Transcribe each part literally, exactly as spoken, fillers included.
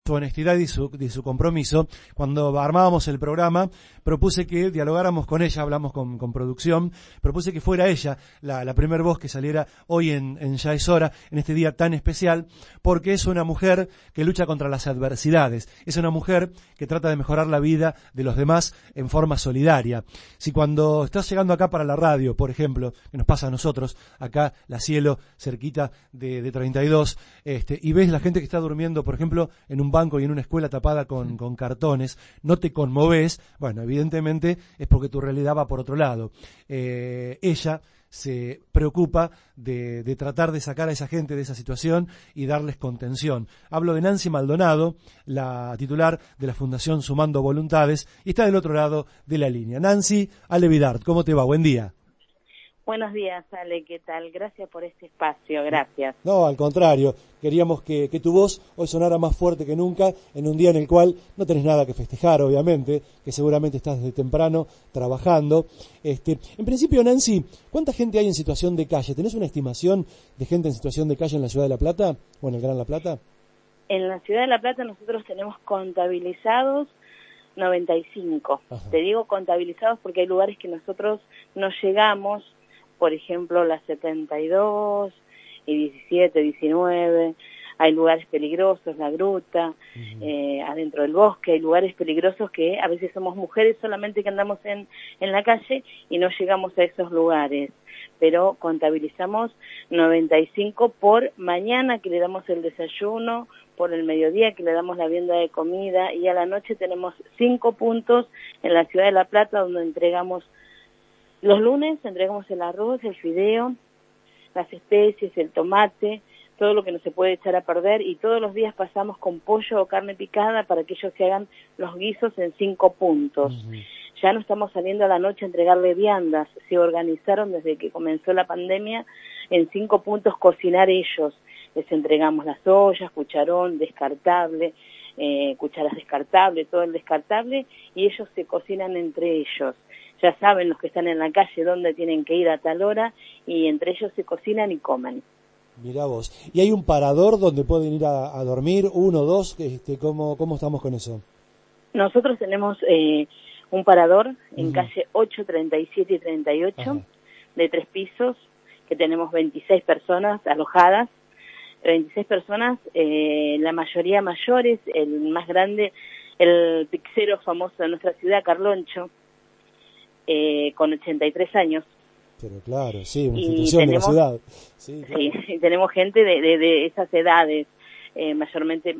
su honestidad y su, y su compromiso. Cuando armábamos el programa, propuse que dialogáramos con ella, hablamos con, con producción, propuse que fuera ella la, la primer voz que saliera hoy en, en Ya es Hora, en este día tan especial, porque es una mujer que lucha contra las adversidades, es una mujer que trata de mejorar la vida de los demás en forma solidaria. Si cuando estás llegando acá para la radio, por ejemplo, que nos pasa a nosotros, acá la Cielo, cerquita de, de treinta y dos, este, y ves la gente que está durmiendo, por ejemplo, en un banco y en una escuela tapada con, con cartones, no te conmoves, bueno, evidentemente es porque tu realidad va por otro lado. Eh, ella se preocupa de, de tratar de sacar a esa gente de esa situación y darles contención. Hablo de Nancy Maldonado, la titular de la Fundación Sumando Voluntades, y está del otro lado de la línea. Nancy, Ale Vidart, ¿cómo te va? Buen día. Buenos días, Ale, ¿qué tal? Gracias por este espacio, gracias. No, al contrario, queríamos que, que tu voz hoy sonara más fuerte que nunca en un día en el cual no tenés nada que festejar, obviamente, que seguramente estás desde temprano trabajando. Este, en principio, Nancy, ¿cuánta gente hay en situación de calle? ¿Tenés una estimación de gente en situación de calle en la Ciudad de La Plata o en el Gran La Plata? En la Ciudad de La Plata nosotros tenemos contabilizados noventa y cinco. Ajá. Te digo contabilizados porque hay lugares que nosotros no llegamos, por ejemplo, la setenta y dos y diecisiete, diecinueve, hay lugares peligrosos, la gruta, uh-huh. eh, adentro del bosque, hay lugares peligrosos que a veces somos mujeres solamente que andamos en, en la calle y no llegamos a esos lugares, pero contabilizamos noventa y cinco por mañana que le damos el desayuno, por el mediodía que le damos la vianda de comida y a la noche tenemos cinco puntos en la Ciudad de La Plata donde entregamos. Los lunes entregamos el arroz, el fideo, las especies, el tomate, todo lo que no se puede echar a perder y todos los días pasamos con pollo o carne picada para que ellos se hagan los guisos en cinco puntos. Uh-huh. Ya no estamos saliendo a la noche a entregarle viandas, se organizaron desde que comenzó la pandemia en cinco puntos cocinar ellos. Les entregamos las ollas, cucharón, descartable, eh, cucharas descartables, todo el descartable y ellos se cocinan entre ellos. Ya saben los que están en la calle dónde tienen que ir a tal hora y entre ellos se cocinan y comen. Mirá vos. ¿Y hay un parador donde pueden ir a, a dormir, uno, dos? Este, ¿cómo, ¿Cómo estamos con eso? Nosotros tenemos eh, un parador en uh-huh. calle ocho, treinta y siete y treinta y ocho, uh-huh. de tres pisos, que tenemos veintiséis personas alojadas. veintiséis personas, eh, la mayoría mayores, el más grande, el pizzero famoso de nuestra ciudad, Carloncho, Eh, con ochenta y tres años. Pero claro, sí, una institución tenemos, de la ciudad. Sí, claro. Sí, tenemos gente de, de, de esas edades. Eh, mayormente,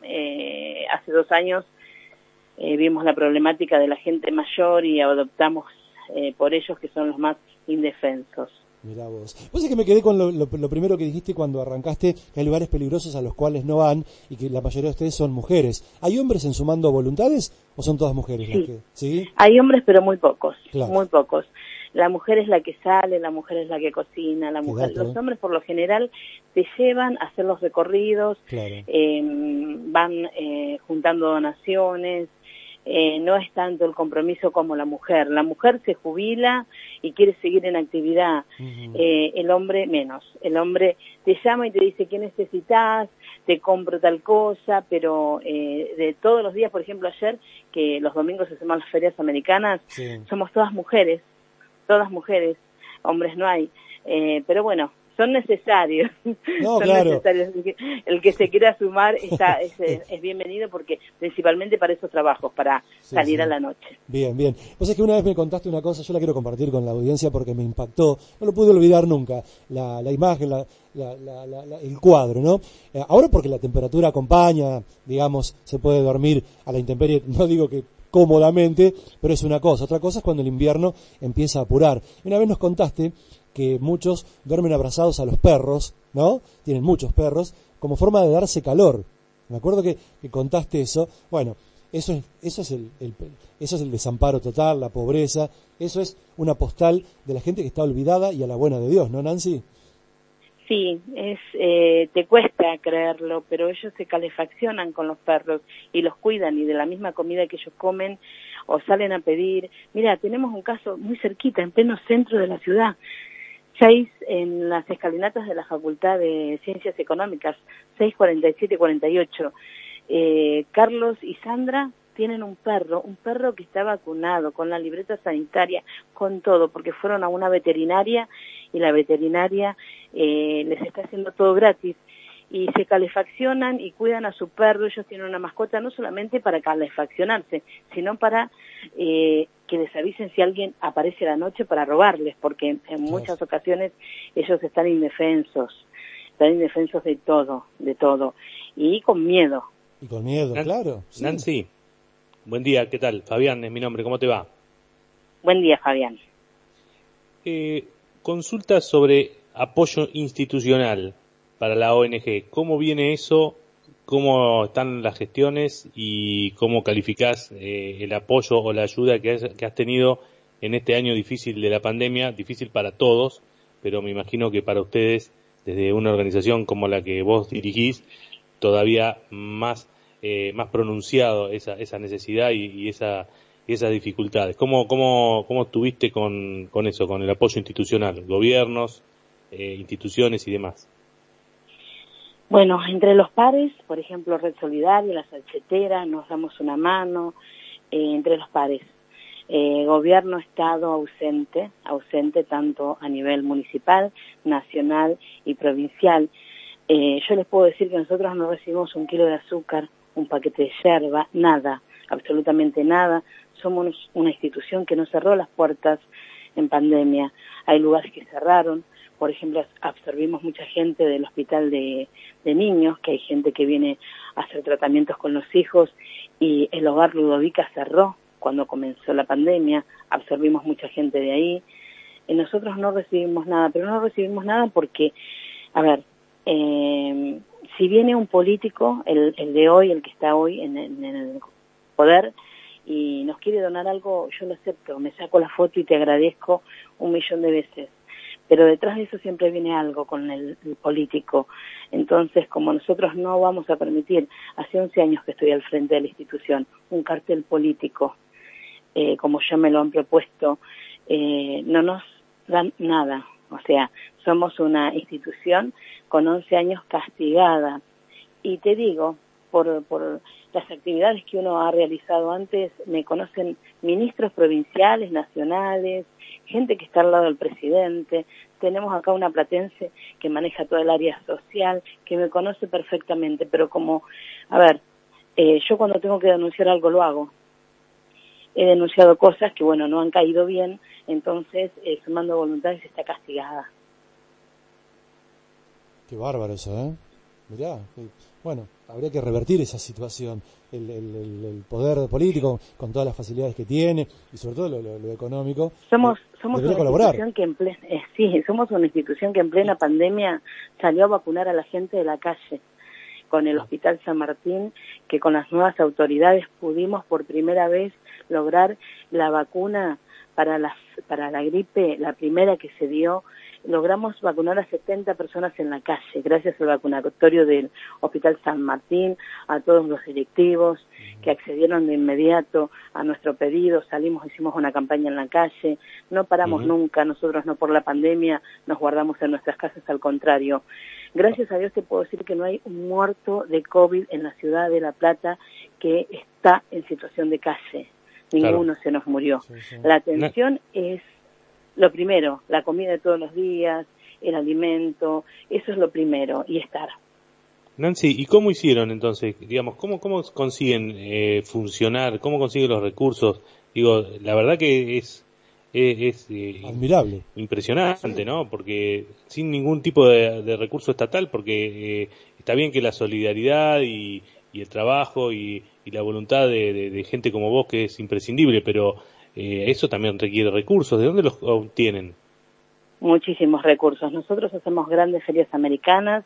eh, hace dos años eh, vimos la problemática de la gente mayor y adoptamos eh, por ellos que son los más indefensos. Mirá vos. Vos es que me quedé con lo, lo, lo primero que dijiste cuando arrancaste, que hay lugares peligrosos a los cuales no van y que la mayoría de ustedes son mujeres. ¿Hay hombres en Sumando Voluntades o son todas mujeres? Sí, las que, ¿sí? Hay hombres pero muy pocos, claro. muy pocos. La mujer es la que sale, la mujer es la que cocina, la mujer. Dato, los ¿eh? hombres por lo general te llevan a hacer los recorridos, claro. eh, van eh, juntando donaciones. Eh, no es tanto el compromiso como la mujer. La mujer se jubila y quiere seguir en actividad. Uh-huh. Eh, el hombre menos. El hombre te llama y te dice qué necesitas, te compro tal cosa, pero eh, de todos los días, por ejemplo ayer, que los domingos hacemos las ferias americanas, sí. somos todas mujeres, todas mujeres, hombres no hay. Eh, pero bueno, son necesarios, no, son claro. necesarios. El que se quiera sumar está es, es bienvenido porque principalmente para esos trabajos, para sí, salir sí. a la noche. Bien, bien. Pues es que una vez me contaste una cosa, yo la quiero compartir con la audiencia porque me impactó, no lo pude olvidar nunca, la, la imagen, la, la, la, la, la, el cuadro, ¿no? Eh, ahora porque la temperatura acompaña, digamos, se puede dormir a la intemperie, no digo que cómodamente, pero es una cosa. Otra cosa es cuando el invierno empieza a apurar. Una vez nos contaste que muchos duermen abrazados a los perros, ¿no? Tienen muchos perros, como forma de darse calor. Me acuerdo que, que contaste eso. Bueno, eso es, eso es el, el, eso es el desamparo total, la pobreza. Eso es una postal de la gente que está olvidada y a la buena de Dios, ¿no, Nancy? Sí, es, eh, te cuesta creerlo, pero ellos se calefaccionan con los perros y los cuidan y de la misma comida que ellos comen o salen a pedir. Mira, tenemos un caso muy cerquita, en pleno centro de la ciudad. Seis en las escalinatas de la Facultad de Ciencias Económicas, seis cuarenta y siete cuarenta y ocho. Eh, Carlos y Sandra tienen un perro, un perro que está vacunado, con la libreta sanitaria, con todo, porque fueron a una veterinaria y la veterinaria eh, les está haciendo todo gratis. Y se calefaccionan y cuidan a su perro. Ellos tienen una mascota no solamente para calefaccionarse, sino para eh, que les avisen si alguien aparece a la noche para robarles, porque en muchas ocasiones ellos están indefensos, están indefensos de todo, de todo, y con miedo. Y con miedo, Nan- claro. Sí. Nancy, buen día, ¿qué tal? Fabián es mi nombre, ¿cómo te va? Buen día, Fabián. Eh, consulta sobre apoyo institucional para la O N G. ¿Cómo viene eso? ¿Cómo están las gestiones? ¿Y cómo calificás eh, el apoyo o la ayuda que has, que has tenido en este año difícil de la pandemia? Difícil para todos, pero me imagino que para ustedes, desde una organización como la que vos dirigís, todavía más eh, más pronunciado esa esa necesidad y, y esa y esas dificultades. ¿Cómo cómo cómo estuviste con con eso, con el apoyo institucional, gobiernos, eh, instituciones y demás? Bueno, entre los pares, por ejemplo, Red Solidaria, La Salchetera, nos damos una mano, eh, entre los pares. Eh, gobierno, Estado ausente, ausente tanto a nivel municipal, nacional y provincial. Eh, yo les puedo decir que nosotros no recibimos un kilo de azúcar, un paquete de yerba, nada, absolutamente nada. Somos una institución que no cerró las puertas en pandemia. Hay lugares que cerraron. Por ejemplo, absorbimos mucha gente del hospital de, de niños, que hay gente que viene a hacer tratamientos con los hijos, y el hogar Ludovica cerró cuando comenzó la pandemia. Absorbimos mucha gente de ahí. Y nosotros no recibimos nada, pero no recibimos nada porque, a ver, eh, si viene un político, el, el de hoy, el que está hoy en, en, en el poder, y nos quiere donar algo, yo lo acepto, me saco la foto y te agradezco un millón de veces. Pero detrás de eso siempre viene algo con el, el político. Entonces, como nosotros no vamos a permitir, hace once años que estoy al frente de la institución, un cartel político, eh, como ya me lo han propuesto, eh, no nos dan nada. O sea, somos una institución con once años castigada. Y te digo, por, por las actividades que uno ha realizado antes, me conocen ministros provinciales, nacionales, gente que está al lado del presidente. Tenemos acá una platense que maneja toda el área social, que me conoce perfectamente, pero como, a ver, eh, yo cuando tengo que denunciar algo lo hago. He denunciado cosas que, bueno, no han caído bien, entonces eh, sumando voluntades está castigada. Qué bárbaro eso, ¿eh? Mirá, bueno, habría que revertir esa situación, el, el, el, el poder político con todas las facilidades que tiene y sobre todo lo, lo, lo económico. Somos somos debería una colaborar. institución que en plena, eh, sí, somos una institución que en plena pandemia salió a vacunar a la gente de la calle, con el Hospital San Martín, que con las nuevas autoridades pudimos por primera vez lograr la vacuna para la para la gripe, la primera que se dio. Logramos vacunar a setenta personas en la calle, gracias al vacunatorio del Hospital San Martín, a todos los directivos que accedieron de inmediato a nuestro pedido. Salimos, hicimos una campaña en la calle, no paramos uh-huh. nunca, nosotros no por la pandemia nos guardamos en nuestras casas, al contrario. Gracias a Dios te puedo decir que no hay un muerto de COVID en la ciudad de La Plata que está en situación de calle, ninguno claro. se nos murió. Sí, sí. La atención no. es lo primero, la comida de todos los días, el alimento, eso es lo primero, y estar. Nancy, ¿y cómo hicieron entonces? Digamos, ¿cómo cómo consiguen eh, funcionar? ¿Cómo consiguen los recursos? Digo, la verdad que es es, es eh, admirable, impresionante, sí. ¿no? Porque sin ningún tipo de, de recurso estatal, porque eh, está bien que la solidaridad y, y el trabajo y, y la voluntad de, de, de gente como vos que es imprescindible, pero Eh, eso también requiere recursos. ¿De dónde los obtienen? Muchísimos recursos. Nosotros hacemos grandes ferias americanas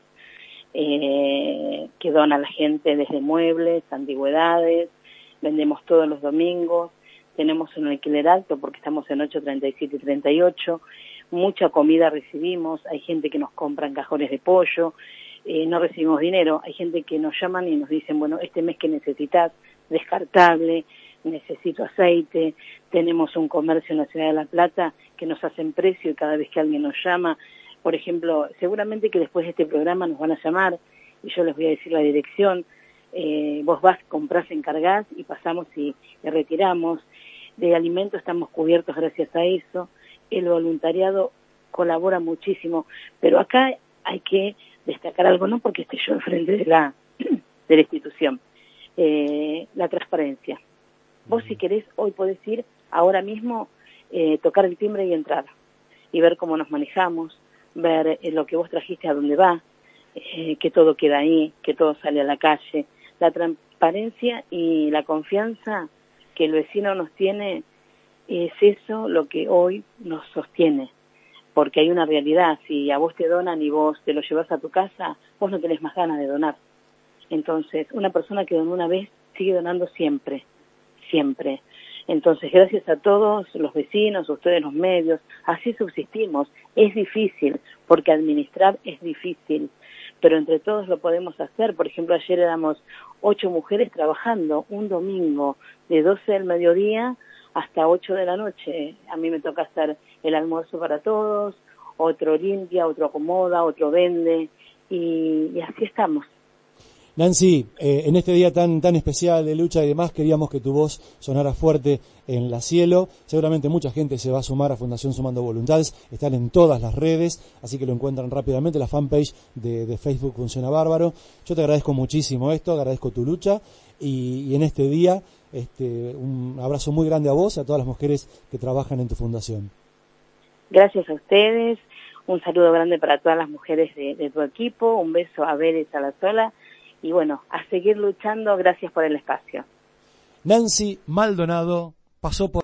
eh, que dona la gente desde muebles, antigüedades, vendemos todos los domingos, tenemos un alquiler alto porque estamos en ocho, treinta y siete y treinta y ocho, mucha comida recibimos, hay gente que nos compra cajones de pollo, eh, no recibimos dinero, hay gente que nos llaman y nos dicen, bueno, este mes que necesitas, descartable, necesito aceite, tenemos un comercio en la ciudad de La Plata que nos hacen precio y cada vez que alguien nos llama, por ejemplo, seguramente que después de este programa nos van a llamar y yo les voy a decir la dirección, eh, vos vas, comprás, encargás y pasamos y, y retiramos. De alimentos estamos cubiertos gracias a eso. El voluntariado colabora muchísimo, pero acá hay que destacar algo, no porque esté yo enfrente de la, de la institución, eh, la transparencia. Vos si querés, hoy podés ir ahora mismo, eh, tocar el timbre y entrar, y ver cómo nos manejamos, ver eh, lo que vos trajiste a dónde va, eh, que todo queda ahí, que todo sale a la calle. La transparencia y la confianza que el vecino nos tiene, es eso lo que hoy nos sostiene. Porque hay una realidad, si a vos te donan y vos te lo llevas a tu casa, vos no tenés más ganas de donar. Entonces, una persona que donó una vez sigue donando siempre, siempre. Entonces, gracias a todos los vecinos, a ustedes los medios, así subsistimos. Es difícil, porque administrar es difícil, pero entre todos lo podemos hacer. Por ejemplo, ayer éramos ocho mujeres trabajando un domingo de doce del mediodía hasta ocho de la noche. A mí me toca hacer el almuerzo para todos, otro limpia, otro acomoda, otro vende, y, y así estamos. Nancy, eh, en este día tan tan especial de lucha y demás, queríamos que tu voz sonara fuerte en la Cielo. Seguramente mucha gente se va a sumar a Fundación Sumando Voluntades, están en todas las redes, así que lo encuentran rápidamente, la fanpage de, de Facebook funciona bárbaro. Yo te agradezco muchísimo esto, agradezco tu lucha, y, y en este día este, un abrazo muy grande a vos y a todas las mujeres que trabajan en tu fundación. Gracias a ustedes, un saludo grande para todas las mujeres de, de tu equipo, un beso a Vélez Salasola, y bueno, a seguir luchando. Gracias por el espacio. Nancy Maldonado pasó por